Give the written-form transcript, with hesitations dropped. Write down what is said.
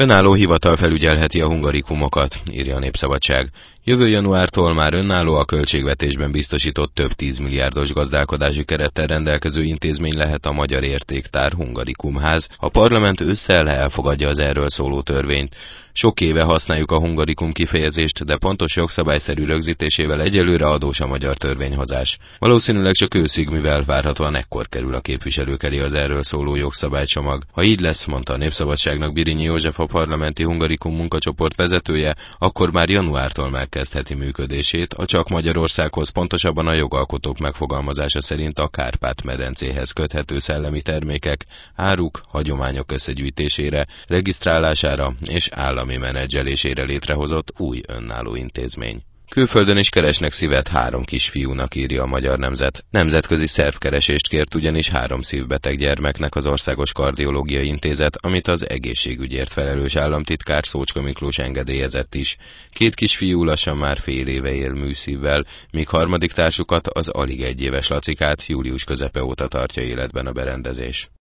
Önálló hivatal felügyelheti a hungarikumokat, írja a Népszabadság. Jövő januártól már önálló, a költségvetésben biztosított több 10 milliárdos gazdálkodási kerettel rendelkező intézmény lehet a Magyar Értéktár Hungarikumház. A parlament ősszel elfogadja az erről szóló törvényt. Sok éve használjuk a hungarikum kifejezést, de pontos jogszabályszerű rögzítésével egyelőre adós a magyar törvényhozás. Valószínűleg csak őszig, mivel várhatóan ekkor kerül a képviselők elé az erről szóló jogszabálycsomag. Ha így lesz, mondta a Népszabadságnak Birinyi József, a parlamenti hungarikum munkacsoport vezetője, akkor már januártól megkezdheti működését, a csak Magyarországhoz, pontosabban a jogalkotók megfogalmazása szerint a Kárpát-medencéhez köthető szellemi termékek, áruk, hagyományok összegyűjtésére, regisztrálására és állami menedzselésére létrehozott új önálló intézmény. Külföldön is keresnek szívet 3 kisfiúnak, írja a Magyar Nemzet. Nemzetközi szervkeresést kért ugyanis 3 szívbeteg gyermeknek az Országos Kardiológiai Intézet, amit az egészségügyért felelős államtitkár Szócska Miklós engedélyezett is. 2 kisfiú lassan már fél éve él műszívvel, míg harmadik társukat, az alig 1 éves Lacikát július közepe óta tartja életben a berendezés.